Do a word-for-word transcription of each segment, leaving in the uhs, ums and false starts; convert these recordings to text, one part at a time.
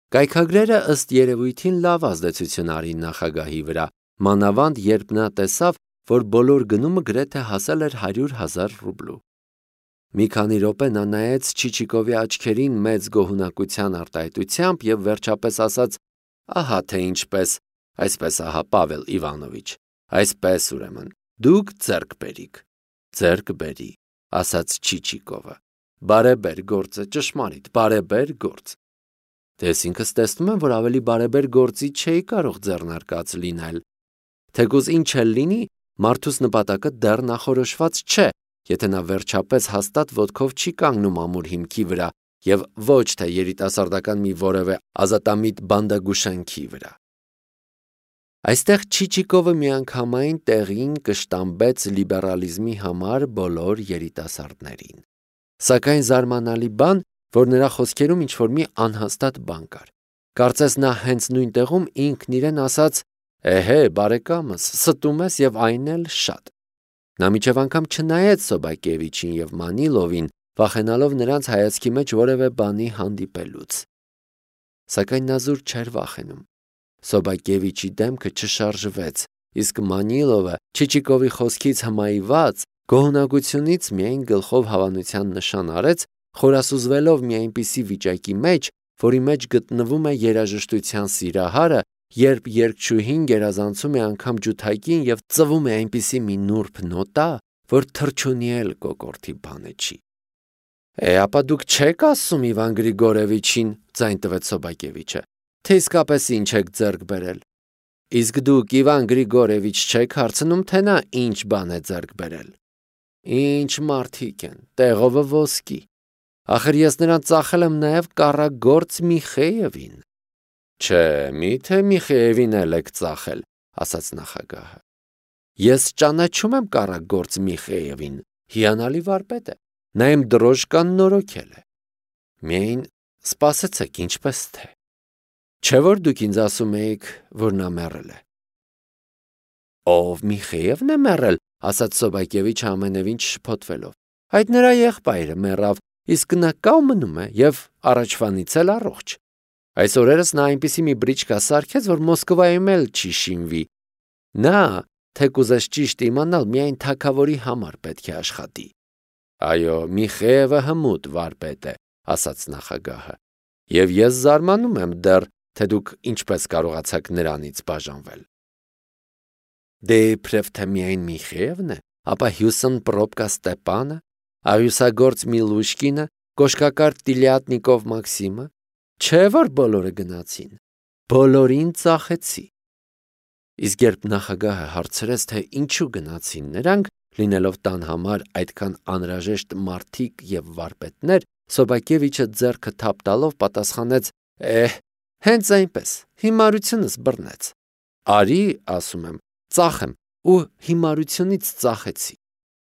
Կայքագրերը ըստ երևույթին լավ ազդեցություն արին նախագահի վրա, մանավանդ երբ նա տեսավ, որ բոլոր գնումը գրեթե հասել էր հարյուր հազար ռուբլու։ Մի քանի րոպե նա նայեց Չիչիկովի աչքերին մեծ գոհունակության արտահայտությամբ և վերջապես ասաց. «Ահա թե ինչպես, այսպես ահա, Պավել Իվանովիչ, այսպես ուրեմն, դուք ձեռք բերիք»։ «Ձեռք բերի», ասաց Չիչիկովը։ «Բարեբեր գործ է, ճշմարիտ, բարեբեր գործ»։ Դե ես ինքս տեսնում եմ, որ ավելի բարեբեր գործի չէի կարող ձեռնարկած լինել։ Թեկուզ ինչ էլ լինի, մարդուս նպատակը դեռ նախորոշված չէ, եթե նա վերջապես հաստատ ոտքով չի կանգնում ամուր հիմքի վրա և ոչ թե երիտասարդական մի որևէ ազատամիտ բանդագուշենքի վրա։ Այստեղ Չիչիկովը միանգամայն տեղին կշտամբեց լիբերալիզմի համար բոլոր երիտասարդներին։ Սակայն զարմանալի բան, որ նրա խոսքերում ինչ-որ մի անհաստատ բան կար։ Կարծես նա հենց նույն տեղում ինքն իրեն ասաց. «Էհե, բարեկամս, ստում ես և այն էլ շատ»։ Նա մինչև անգամ չնայեց Սոբակևիչին և Մանիլովին, վախենալով նրանց հայացքի մեջ որևէ բանի հանդիպելուց։ Սակայն նա զուր չէր վախենում։ Սոբակևիչի դեմքը չշարժվեց, իսկ Մանիլովը, Չիչիկովի խոսքից հմայված, գոհունակությունից միայն գլխով հավանության նշան արեց, խորասուզվելով մի այնպիսի վիճակի մեջ, որի մեջ գտնվում է երաժշտության սիրահարը, երբ երգչուհին գերազանցում է անգամ ջութակին և ծվում է այնպիսի մի նուրբ նոտա, որ թռչունի էլ կոկորդի բանը չի։ «Է, ապա դուք չեք ասում Իվան Գրիգորևիչին», ձայն տվեց Սոբակևիչը, «թե իսկապես ինչ եք ձեռք բերել։ Իսկ դուք Իվան Գրիգորևիչ չեք հարցնում, թե նա ինչ բան է ձեռք բերել։ Ինչ մարդիկ են, տեղովը ոսկի։ Ախր ես նրան ծախել եմ նաև կառագործ Միխեևին»։ «Չէ, մի՞թե Միխեևին էլ եք ծախել», ասաց նախագահը։ «Ես ճանաչում եմ կառագործ Միխեևին, հիանալի վարպետ է, նա իմ դրոժկան նորոգել է։ Միայն սպասեցեք, ինչպես թե։ Չէ՞ որ դուք ինձ ասում էիք, որ նա մեռել է»։ «Ով Միխեևն է մեռել», ասաց Սոբակևիչը ամենևին չշփոթվելով։ «Այդ նրա եղբայրը մեռավ, իսկ նա կա ու մնում է և առաջվանից էլ առողջ։ Այս օրերս նա այնպիսի մի բրիչկա սարքեց, որ Մոսկվայում էլ չի շինվի։ Նա, թեկուզ ես ճիշտ իմանալ, միայն թագավորի համար պետք է աշխատի»։ «Այո, Միխեևը հմուտ վարպետ է», ասաց նախագահը, «և ես զարմանում եմ դեռ, թե դուք ինչպես կարողացաք նրանից բաժանվել»։ «Դե իբրև թե միայն Միխեևն է, ապա Հյուսն Պրոբկա Ստեպանը, աղյուսագործ Միլուշկինը, կոշկակար Տիլյատնիկով Մաքսիմը, չէ՞ որ բոլորը գնացին։ Բոլորին ծախեցի»։ Իսկ երբ նախագահը հարցրեց, թե ինչու գնացին նրանք, լինելով տան համար այդքան անհրաժեշտ մարդիկ և վարպետներ, Սոբակևիչը ձեռքը թափ տալով պատասխանեց. «Էհ, հենց այնպես, հիմարությունս բռնեց։ Արի, ասում եմ, ծախեմ, ու հիմարությունից ծախեցի»։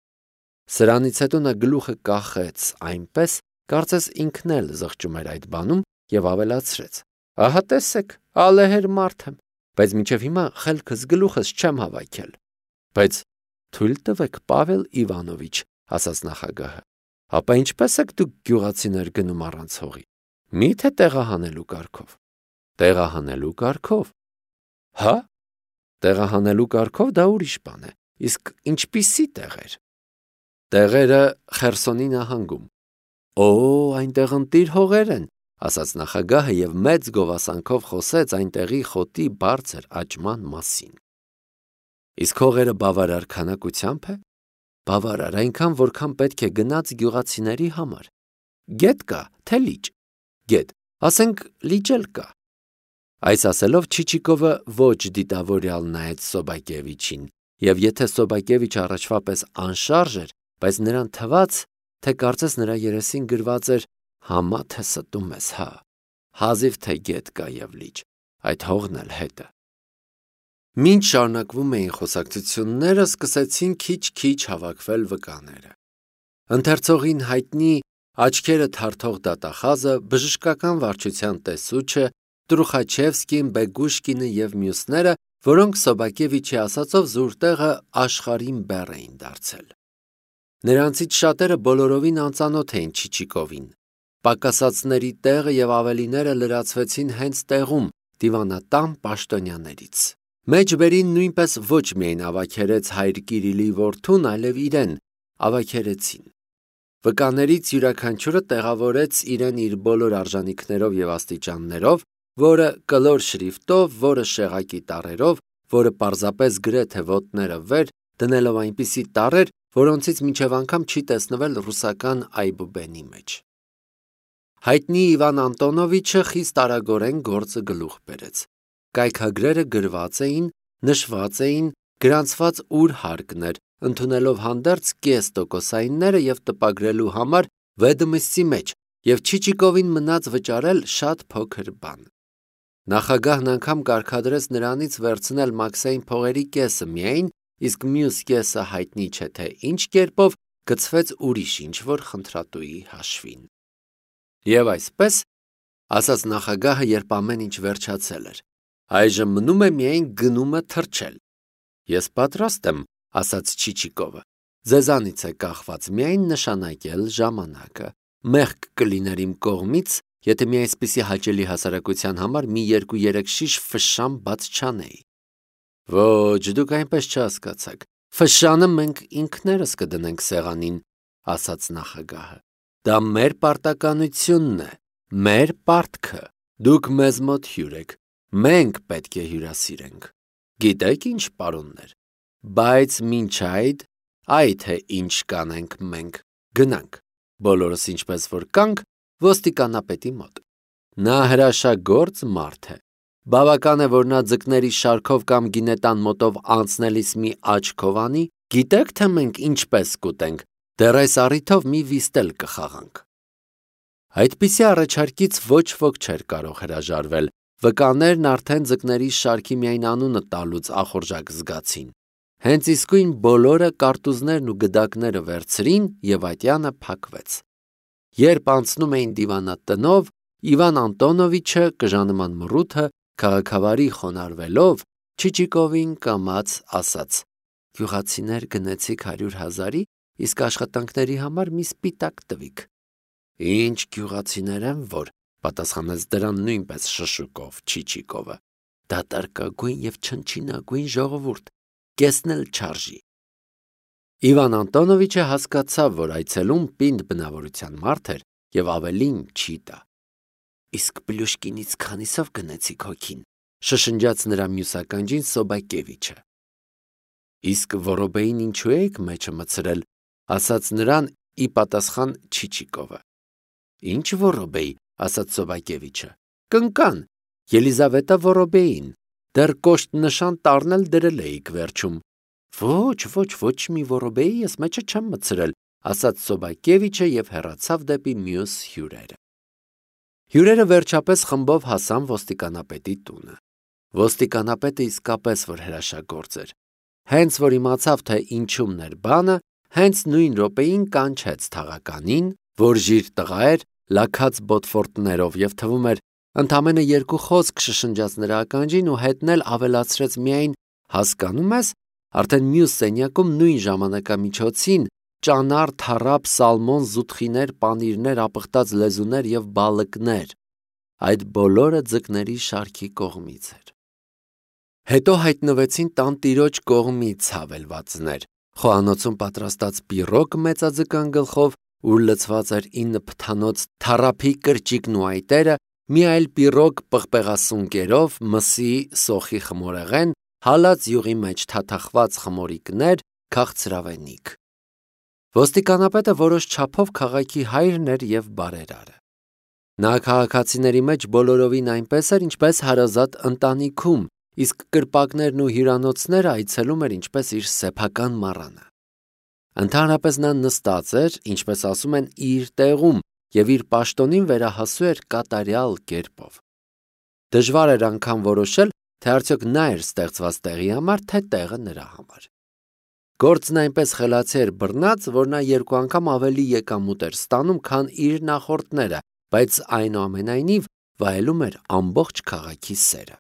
Սրանից հետո նա գլուխը կախեց այնպես, կարծես ինքն էլ զղջում էր այդ բանում և ավելացրեց. «Ահա տեսեք, ալեհեր մարդ եմ, բայց մինչև հիմա խելքս գլուխս չեմ հավաքել»։ «Բայց թույլ տվեք, Պավել Իվանովիչ», ասաց նախագահը, «ապա ինչպե՞ս եք դուք գյուղացիներ գնում առանց հողի։ Մի՞թե տեղահանելու կարգով»։ «Տեղահանելու կարգով։ Հա՞։ Տեղահանելու կարգով դա ուրիշ բան է, իսկ ինչպիսի տեղեր»։ «Տեղերը Խերսոնի նահանգում»։ «Օ, այնտեղ ընտիր հողեր են», ասաց նախագահը և մեծ գովասանքով խոսեց այնտեղի խոտի բարձր աճման մասին։ «Իսկ հողերը բավարար քանակությամբ է»։ «Բավարար, այնքան, որքան պետք է գնաց գյուղացիների համար»։ «Գետ կա, թե լիճ»։ «Գետ, ասենք լիճ էլ կա»։ Այս ասելով Չիչիկովը ոչ դիտավորյալ նայեց Սոբակևիչին, և եթե Սոբակևիչը առաջվա պես անշարժ էր, բայց նրան թվաց, թե կարծես նրա երեսին գրված էր. «Համա թե ստում ես, հա, հազիվ թե գետ կա և լիճ, այդ հողն էլ հետը»։ Մինչ շարունակվում էին խոսակցությունները, սկսեցին քիչ-քիչ հավաքվել վկաները։ Ընթերցողին հայտնի աչքերը թարթող դատախազը, բժշկական վարչության տեսուչը, Տրուխաչևսկին, Բեգուշկինը և մյուսները, որոնք Սոբակևիչի ասածով զուր տեղը աշխարհին բեռ էին դարձել։ Նրանցից շատերը բոլորովին անծանոթ էին Չիչիկովին։ պակասածների տեղը և ավելիները լրացվեցին հենց տեղում դիվանատան պաշտոնյաներից։ Մեջբերին նույնպես ոչ միայն ավագերեց հայր Կիրիլի որդուն, այլև իրեն ավագերեցին։ Վկաներից յուրաքանչյուրը տեղավորեց իրեն իր բոլոր արժանիքներով և աստիճաններով, որը կլոր շրիֆտով, որը շեղակի տառերով, որը պարզապես գրեթե ոտները վեր, դնելով այնպիսի տառեր, որոնցից մինչև անգամ չի տեսնվել ռուսական այբուբենի մեջ։ Հայտնի Իվան Անտոնովիչը խիստ արագորեն գործը գլուխ բերեց։ Կայքագրերը գրված էին, նշված էին, գրանցված ուր հարկն էր, ընդունելով հանդերձ կես տոկոսայինները և տպագրելու համար վեդոմստի մեջ, և Չիչիկովին մնաց վճարել շատ փոքր բան։ Նախագահն անգամ կարգադրեց նրանից վերցնել Մաքսային փողերի կեսը միայն, իսկ մյուս կեսը հայտնի չէ թե ինչ կերպով գցվեց ուրիշ ինչ-որ խնդրատուի հաշվին։ Եվ այսպես, ասաց նախագահը, երբ ամեն ինչ վերջացել էր, այժմ մնում է միայն գնումը թռչել։ Ես պատրաստ եմ, ասաց Չիչիկովը, ձեզանից է կախված միայն նշանակել ժամանակը, մեղք կլիներ իմ կողմից, եթե մի այսպիսի հաճելի հասարակության համար մի երկու-երեք շիշ ֆշշան բաց չանեի։ Ոչ, դուք այնպես չհասկացաք, ֆշշանը մենք ինքներս կդնենք սեղանին, ասաց նախագահը։ Դա մեր պարտականությունն է, մեր պարտքը, դուք մեզ մոտ հյուր եք, մենք պետք է հյուրասիրենք։ Գիտեք ինչ, պարոններ, բայց մինչ այդ, այ թե ինչ կանենք մենք, գնանք, բոլորս ինչպես որ կանք, ոստիկանապետի մոտ։ Նա հրաշագործ մարդ է, բավական է, որ նա ձկների շարքով կամ գինետան մոտով անցնելիս մի աչքով անի, գիտեք, թե մենք ինչպես կուտենք, դեռ այս առիթով մի վիստել կխաղանք։ Այդպիսի առաջարկից ոչ ոք չէր կարող հրաժարվել, վկաներն արդեն ձկների շարքի միայն անունը տալուց ախորժակ զգացին։ Հենց իսկույն բոլորը կարտուզներն ու գդակները վերցրին և ատյանը փակվեց։ Երբ անցնում էին դիվանատնով, Իվան Անտոնովիչը կժանման մռութը քաղաքավարի խոնարհվելով Չիչիկովին կամաց ասաց. «Գյուղացիներ գնեցիք հարյուր հազարի, իսկ աշխատանքների համար մի սպիտակ տվիք»։ «Ինչ գյուղացիներ են, որ», պատասխանեց դրան նույնպես շշուկով Չիչիկովը։ «Դատարկագույն և չնչինագույն ժողովուրդ, կեսն էլ չարժի»։ Իվան Անտոնովիչը հասկացավ, որ այցելում պինդ բնավորության մարդ էր և ավելին չի տա։ «Իսկ Պլյուշկինից քանիսով գնեցիք հոգին», շշնջաց նրա մյուս ականջին Սոբակևիչը։ «Իսկ Վորոբեին ինչու էիք մեջը մտցրել», ասաց նրան ի պատասխան Չիչիկովը։ «Ինչ Վորոբեի», ասաց Սոբակևիչը։ «Կնկան, Ելիզավետա Վորոբեին, դեռ կոշտ նշան տառն էլ դրել էիք վերջում»։ «Ոչ, ոչ, ոչ մի Վորոբեի ես մեջը չեմ մտցրել», ասաց Սոբակևիչը և հեռացավ դեպի մյուս հյուրերը։ Հյուրերը վերջապես խմբով հասան ոստիկանապետի տունը։ Ոստիկանապետը իսկապես որ հրաշագործ էր։ Հենց որ իմացավ, թե ինչումն էր բանը, հենց նույն րոպեին կանչեց թաղականին, որ ժիր տղա էր, լաքած բոտֆորտներով և թվում էր ընդամենը երկու խոսք շշնջաց նրա ականջին ու հետն էլ ավելացրեց միայն հասկանում ես, արդեն մյուս սենյակում նույն ժամանակամիջոցին ճանար, թառապ, սալմոն, զուտխիներ, պանիրներ, ապխտած լեզուներ և բալիկներ, այդ բոլորը ձկների շարքի կողմից էր։ Հետո հայտնվեցին տանտիրոջ կողմից հավելվածներ, խոհանոցում պատրաստած պիրոգ մեծաձկան գլխով, ուր լցված էր ինը փթանոց թառափի կրճիկն ու այտերը, մի այլ պիրոգ պղպեղասունկերով, մսի, սոխի խմորեղեն, հալած յուղի մեջ թաթախված խմորիկներ, քաղցրավենիք։ Ոստիկանապետը որոշ չափով քաղաքի հայրն էր և բարերարը։ Նա քաղաքացիների մեջ բոլորովին այնպես էր, ինչպես հարազատ ընտանիքում, իսկ կրպակներն ու հյուրանոցները այցելում էր ինչպես իր սեփական մառանը։ Ընդհանրապես նա նստած էր, ինչպես ասում են, իր տեղում և իր պաշտոնին վերահասու էր կատարյալ կերպով։ Դժվար էր անգամ որոշել, թե արդյոք նա էր ստեղծված տեղի համար, թե տեղը նրա համար։ Գործն այնպես խելացի էր բռնած, որ նա երկու անգամ ավելի եկամուտ էր ստանում, քան իր նախորդները, բայց այնուամենայնիվ վայելում էր ամբողջ քաղաքի սերը։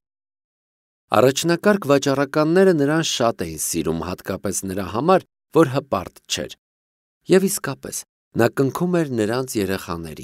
Առաջնակարգ վաճառականները նրան շատ էին սիրում, հատկապես նրա համար, որ հպարտ չէր։ Եվ իսկապես, նա կնքում էր նրանց երեխաներին,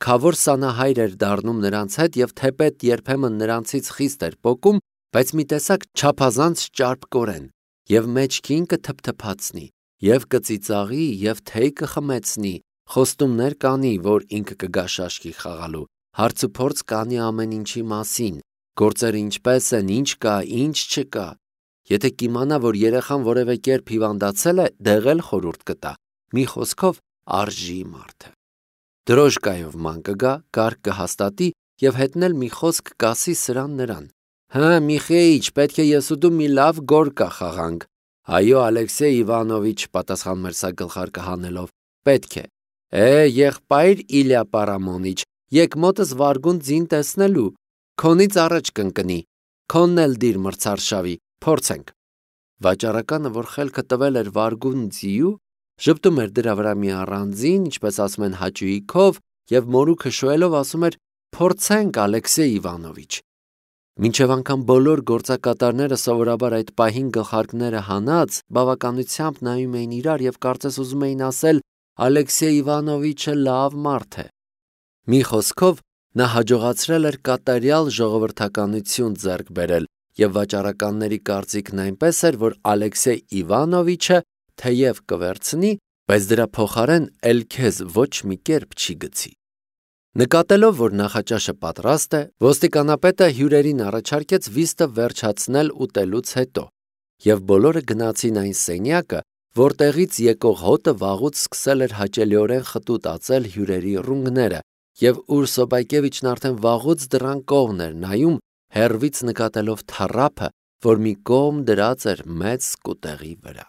քավոր սանահայր էր դառնում նրանց հետ և թեպետ երբեմն նրանցից խիստ էր պոկում, բայց մի տեսակ չափազանց ճարպ կորեն, և մեջքին կթփթփացնի, և կծիծաղի, և թեյ կխմեցնի, խոստումներ կանի, որ ինքը կգա շաշկի խաղալու, հարցուփորձ կանի ամեն ինչի մասին, գործերը ինչպես են, ինչ կա, ինչ չկա։ Եթե կիմանա, որ երեխան որևէ կերպ հիվանդացել է, դեղել խորհուրդ կտա, մի խոսքով արժի մարդ է։ Դրոժկայով ման կգա, կարգ կհաստատի և հետնել մի խոսք կասի սրան նրան։ Հը, Միխեիչ, պետք է ես ու դու մի լավ գորկա խաղանք։ Այո, Ալեքսեյ Իվանովիչ, պատասխանում էր սա գլխարկը հանելով, պետք է։ Է, եղբայր Իլյա Պարամոնիչ, եկ մոտս վարգուն ձին տեսնելու, քոնից առաջ կընկնի, քոնն էլ դիր մրցարշավի, փորձենք։ Վաճառականը, որ խելքը տվել էր վարգուն ձիու, ժպտում էր դրա վրա մի առանձին, ինչպես ասում են հաճույքով, և մորուքը շոյելով ասում էր. «Փորձենք, Ալեքսեյ Իվանովիչ»։ Մինչև անգամ բոլոր գործակատարները սովորաբար այդ պահին գլխարկները հանած, բավականությամբ նայում էին իրար և կարծես ուզում էին ասել. «Ալեքսեյ Իվանովիչը լավ մարդ է»։ Մի խոսքով, նա հաջողացրել էր կատարյալ ժողովրդականություն ձեռք բերել, և վաճառականների կարծիքն այնպես էր, որ Ալեքսեյ Իվանովիչը թեև կվերցնի, բայց դրա փոխարեն էլ քեզ ոչ մի կերպ չի գցի։ Նկատելով, որ նախաճաշը պատրաստ է, ոստիկանապետը հյուրերին առաջարկեց վիստը վերջացնել ուտելուց հետո, և բոլորը գնացին այն սենյակը, որտեղից եկող հոտը վաղուց սկսել էր հաճելիորեն խտուտ ածել հյուրերի ռունգները, և ուր Սոբակևիչն արդեն վաղուց դռան կողմն էր նայում, հեռվից նկատելով թառափը, որ մի կողմ դրած էր մեծ սկուտեղի վրա։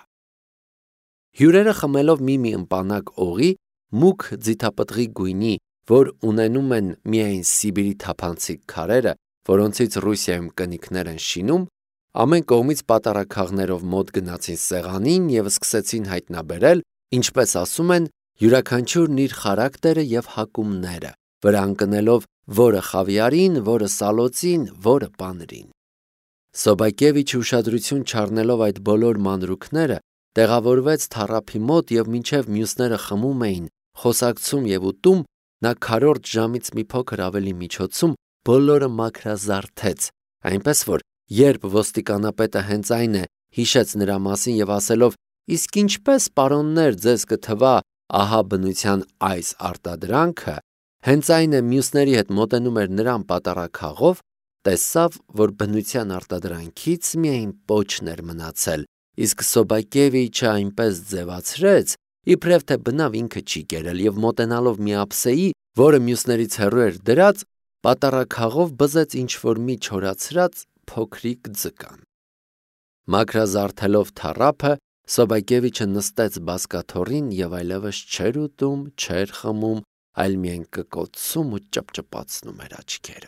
Հյուրերը խմելով մի-մի ըմպանակ օղի, մուգ ձիթապտղի գույնի, որ ունենում են միայն Սիբիրի թափանցիկ քարերը, որոնցից Ռուսիայում կնիկներ են շինում, ամեն կողմից պատառաքաղներով մոտ գնացին սեղանին և սկսեցին հայտնաբերել, ինչպես ասում են, յուրաքանչյուրն իր խարակտերը և հակումները, վրա ընկնելով որը խավիարին, որը սալոցին, որը պանրին։ Սոբակևիչը ուշադրություն չառնելով այդ բոլոր մանրուքները, տեղավորվեց թառափի մոտ և մինչև մյուսները խմում էին, խոսակցում և ուտում, նա քառորդ ժամից մի փոքր ավելի միջոցում բոլորը մաքրազարդեց, այնպես որ, երբ ոստիկանապետը հենց այն է հիշեց նրա մասին և ասելով. «Իսկ ինչպես, պարոններ, ձեզ կթվա ահա բնության այս արտադրանքը», հենց այն է մյուսների հետ մոտենում էր նրան պատառաքաղով, տեսավ, որ բնության արտադրանքից միայն պոչն էր մնացել, իսկ Սոբակևիչը այնպես ձևացրեց, իբրև թե բնավ ինքը չի կերել և մոտենալով մի ափսեի, որը մյուսներից հեռու էր դրած, պատառաքաղով բզեց ինչ-որ մի չորացրած փոքրիկ ձկան։ Մաքրազարդելով թառափը, Սոբակևիչը նստեց բազկաթոռին և այլևս չէր ուտում, չէր խմում, այլ միայն կկոցում ու ճպճպացնում էր աչքերը։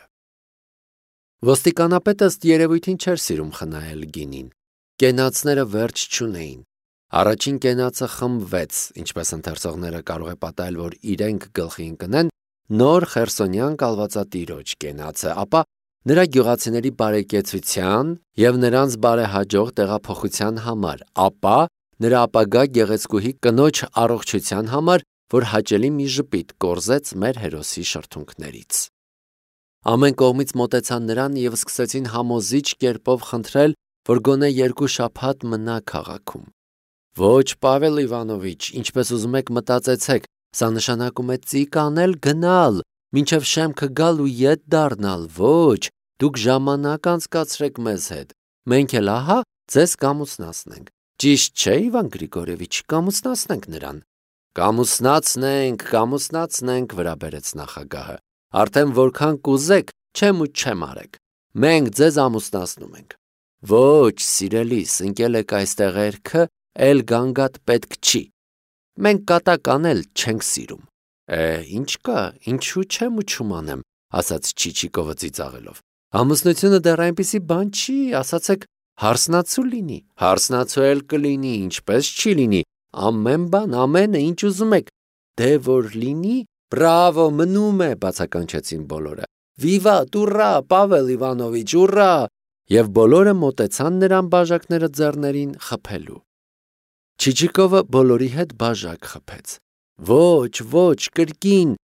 Ոստիկանապետը ըստ երևույթին չէր սիրում խնայել գինին։ Կենացները վերջ չունեին։ Առաջին կենացը խմվեց, ինչպես ընթերցողները կարող է պատահել, որ իրենք գլխի ընկնեն, նոր խերսոնյան կալվածատիրոջ կենացը, ապա նրա գյուղացիների բարեկեցության և նրանց բարեհաջող տեղափոխության համար, ապա նրա ապագա գեղեցկուհի կնոջ առողջության համար, որ հաճելի մի ժպիտ կորզեց մեր հերոսի շրթունքներից։ Ամեն կողմից մոտեցան նրան և սկսեցին համոզիչ կերպով խնդրել, որ գոնե երկու շաբաթ մնա քաղաքում։ Ոչ, Պավել Իվանովիչ, ինչպես ուզում եք մտածեցեք, սա նշանակում է ծիկ անել, գնալ, մինչև շեմքը գալ ու ետ դառնալ, ոչ, դուք ժամանակ անցկացրեք մեզ հետ, մենք էլ ահա ձեզ կամուսնացնենք։ Ճիշտ չէ, Իվան Գրիգորևիչ, կամուսնացնենք նրան։ Կամուսնացնենք, կամուսնացնենք, վրա բերեց նախագահը։ Արդեն որքան կուզեք, չեմ ու չեմ արեք։ Մենք ձեզ ամուսնացնում ենք։ Ոչ, սիրելիս, ընկել եք այստեղ երգը, էլ գանգատ պետք չի։ Մենք կատակ անել չենք սիրում։ Է, ինչ կա, ինչու չեմ ու չումանեմ, ասաց Չիչիկովը ծիծաղելով։ Ամուսնությունը դեռ այնպիսի բան չի, ասացեք, հարսնացու լինի, հարսնացու էլ կլինի, ինչպես չի լինի, ամեն բան, ամենը, ինչ ուզում եք, դե որ լինի, բրավո, մնում է, բացականչեցին բոլորը։ Վիվատ, ուռա, Պավել Իվանովիչ, ուռա։ Եվ բոլորը մոտեցան նրան բաժակները ձեռներին խփելու։ Չիչիկովը բոլորի հետ բաժակ խփեց։ Ոչ, ոչ, կրկին,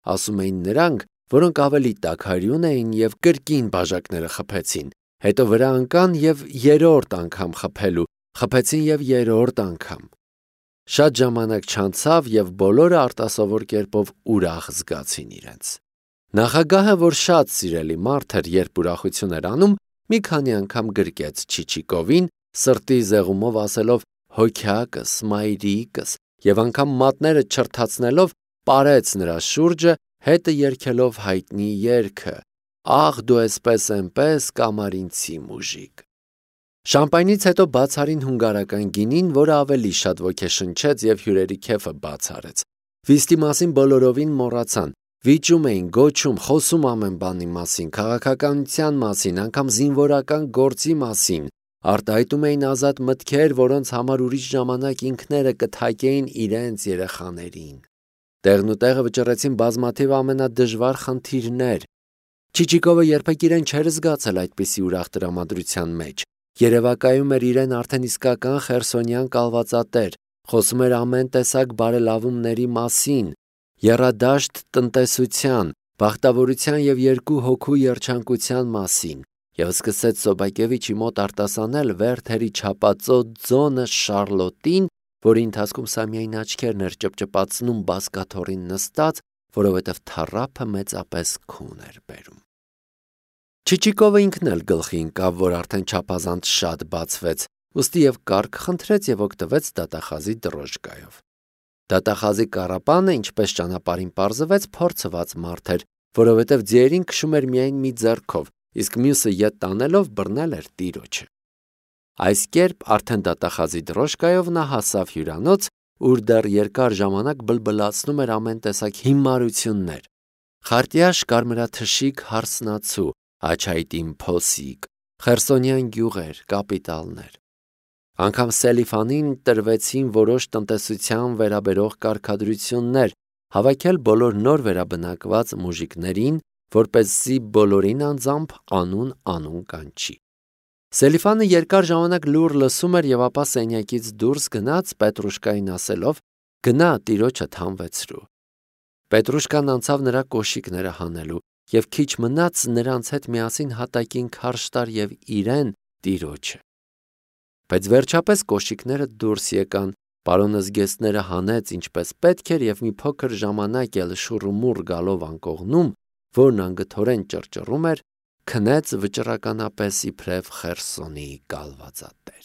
ասում էին նրանք, որոնք ավելի տաքարյուն էին և կրկին բաժակները խփեցին, հետո վրա ընկան և երրորդ անգամ խփելու, խփեցին և երրորդ անգամ։ Շատ ժամանակ չանցավ և բոլորը արտասովոր կերպով ուրախ զգացին իրենց։ Նախագահը, որ շատ սիրելի մարդ էր, երբ ուրախություն էր անում, մի քանի անգամ գրկեց Չիչիկովին, սրտի զեղումով ասելով հոգյակս, մայրիկս, և անգամ մատները չրթացնելով պարեց նրա շուրջը, հետը երգելով հայտնի երգը «Ախ դու էսպես էնպես կամարինցի մուժիկ»։ Շամպայնից հետո բաց արին հունգարական գինին, որը ավելի շատ ոգեշնչեց և հյուրերի քեֆը բաց արեց։ Վիստի մասին բոլորովին մոռացան, վիճում էին, գոչում, խոսում ամեն բանի մասին, քաղաքականության մասին, անգամ զինվորական գործի մասին, արտահայտում էին ազատ մտքեր, որոնց համար ուրիշ ժամանակ ինքները կթակեին իրենց երեխաներին։ Տեղն ու տեղը վճռեցին բազմաթիվ ամենադժվար խնդիրներ։ Չիչիկովը երբեք իրեն չէր զգացել այդպիսի ուրախ տրամադրության մեջ։ Երևակայում էր իրեն արդեն իսկական խերսոնյան կալվածատեր, խոսում էր ամեն տեսակ բարելավումների մասին, եռադաշտ տնտեսության, բախտավորության և երկու հոգու երջանկության մասին, և սկսեց Սոբակևիչի մոտ արտասանել Վերթերի չափածո ձոնը Շառլոտին, որի ընթացքում սա միայն աչքերն էր ճպճպացնում բազկաթոռին նստած, որովհետև թառափը մեծապես քուն էր բերում։ Չիչիկովը ինքն էլ գլխի ընկավ, որ արդեն չափազանց շատ բացվեց, ուստի և կարգ խնդրեց և օգտվեց դատախազի դրոժկայով։ Դատախազի կառապանը, ինչպես ճանապարհին պարզվեց, փորձված մարդ էր, որովհետև ձիերին քշում էր միայն մի ձեռքով, իսկ մյուսը ետ տանելով բռնել էր տիրոջը։ Այս կերպ արդեն դատախազի դրոժկայով նա հասավ հյուրանոց, ուր դեռ երկար ժամանակ բլբլացնում էր ամեն տեսակ հիմարություններ՝ խարտյաշ կարմրաթշիկ հարսնացու, աչայտին փոսիկ, խերսոնյան գյուղեր, կապիտալներ։ Անգամ Սելիֆանին տրվեցին որոշ տնտեսության վերաբերող կարգադրություններ, հավաքել բոլոր նոր վերաբնակված մուժիկներին, որպեսզի բոլորին անձամբ անուն-անուն կանչի։ Սելիֆանը երկար ժամանակ լուռ լսում էր և ապա սենյակից դուրս գնաց Պետրուշկային ասելով. «Գնա, տիրոջդ հանվեցրու»։ Պետրուշկան անցավ նրա կոշիկները հանելու և քիչ մնաց նրանց հետ միասին հատակին քարշ տար և իրեն տիրոջը։ Բայց վերջապես կոշիկները դուրս եկան, պարոնը զգեստները հանեց ինչպես պետք էր և մի փոքր ժամանակ էլ շուռումուռ գալով անկողնում, որն անգթորեն ճռճռում էր, քնեց վճռականապես իբրև Խերսոնի կալվածատեր։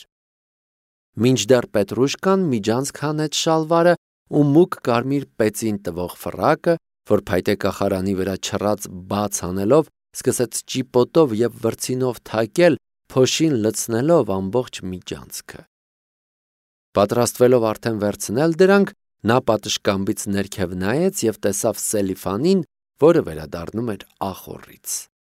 Մինչդեռ Պետրուշկան միջանցք հանեց շալվարը ու մուգ կարմիր պեծին տվող ֆռակը, որ փայտե կախարանի վրա չռած բաց անելով, սկսեց ճիպոտով և վրձինով թակել, փոշին լցնելով ամբողջ միջանցքը։ Պատրաստվելով արդեն վերցնել դրանք, նա պատշգամբից ներքև նայեց և տեսավ Սելիֆանին, որը վերադառնում էր ախոռից։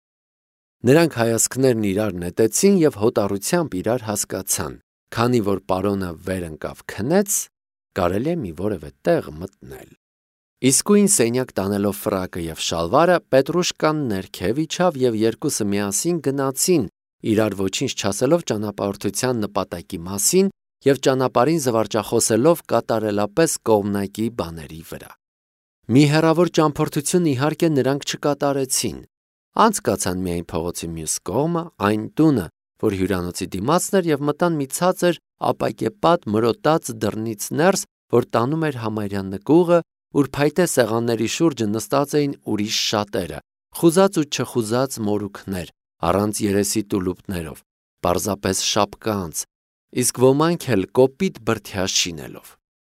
Նրանք հայացքներն իրար նետեցին և հոտառությամբ իրար հասկացան, քանի որ պարոնը վեր ընկավ քնեց, կարելի է մի որևէ տեղ մտնել։ Իսկույն սենյակ տանելով ֆռակը և շալվարը, Պետրուշկան ներքև իջավ և երկուսը միասին գնացին, իրար ոչինչ չասելով ճանապարհորդության նպատակի մասին և ճանապարհին զվարճախոսելով կատարելապես կողմնակի բաների վրա։ Մի հեռավոր ճամփորդություն իհարկե նրանք չկատարեցին։ Անցկացան միայն փողոցի մյուս կողմը, այն տունը, որ հյուրանոցի դիմացն էր, և մտան մի ցածր ապակեպատ մրոտած դռնից ներս, որ տանում էր համարյա նկուղը, ուր փայտե սեղանների շուրջը նստած էին ուրիշ շատերը, խուզած ու չխուզած մորուքներ, առանց երեսի տուլուպներով, պարզապես շապկանց, իսկ ոմանք էլ կոպիտ բրդյա շինելով։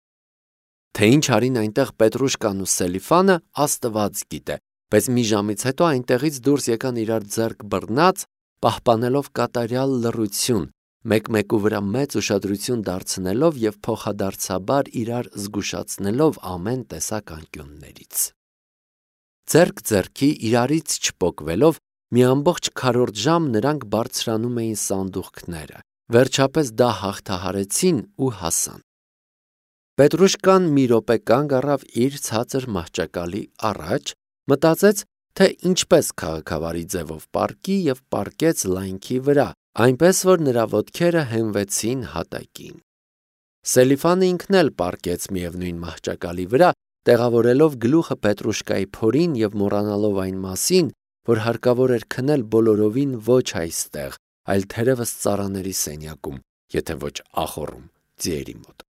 Թե ինչ արին այնտեղ Պետրուշկան ու Սելիֆանը, Աստված գիտե, բայց մի ժամից հետո այնտեղից դուրս եկան իրար ձեռք բռնած, պահպանելով կատարյալ լռություն, մեկ-մեկու վրա մեծ ուշադրություն դարձնելով և փոխադարձաբար իրար զգուշացնելով ամեն տեսակ անկյուններից։ Ձեռք ձեռքի իրարից չպոկվելով, մի ամբողջ քառորդ ժամ նրանք բարձրանում էին սանդուղքները, վերջապես դա հաղթահարեցին ու հասան։ Պետրուշկան մի րոպե կանգ առավ իր ցածր մահճակալի առաջ, մտածեց, թե ինչպես քաղաքավարի ձևով պառկի և պառկեց լայնքի վրա, այնպես որ նրա ոտքերը հենվեցին հատակին։ Սելիֆանը ինքն էլ պառկեց միևնույն մահճակալի վրա տեղավորելով գլուխը Պետրուշկայի փորին եւ մոռանալով այն մասին, որ հարկավոր էր քնել բոլորովին ոչ այստեղ, այլ թերևս ծառաների սենյակում, եթե ոչ ախոռում, ձիերի մոտ։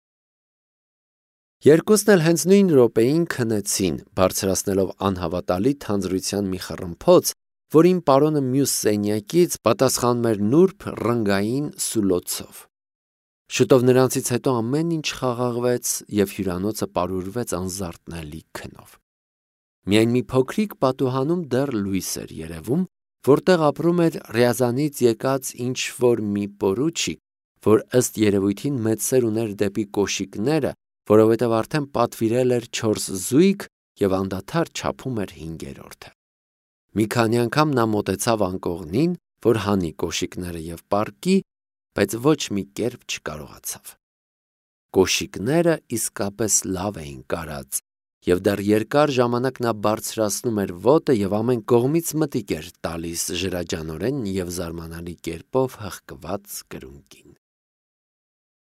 Երկուսն էլ հենց նույն րոպեին քնեցին, բարձրացնելով անհավատալի թանձրության մի խռմփոց, որին պարոնը մյուս սենյակից պատասխանում էր նուրբ ռնգային սուլոցով։ Շուտով նրանցից հետո ամեն ինչ խաղաղվեց եւ հյուրանոցը պարուրվեց անզարթնալի քնով։ Միայն մի փոքրիկ պատուհանում դեռ լույս էր երևում, որտեղ ապրում էր Ռյազանից եկած ինչ-որ մի պորուչիկ, որ ըստ երևույթին մեծ սեր ուներ դեպի կոշիկները, որովհետև արդեն պատվիրել էր չորս զույգ եւ անդադար չափում էր հինգերորդը։ Մի քանի անգամ նա մոտեցավ անկողնին, որ հանի կոշիկները եւ պառկի, բայց ոչ մի կերպ չկարողացավ։ Կոշիկները իսկապես լավ էին կարած, եւ դեռ երկար ժամանակ նա բարձրացնում էր ոտը եւ ամեն կողմից մտիկ էր տալիս ժրաջանորեն եւ զարմանալի կերպով հղկված կրունկին։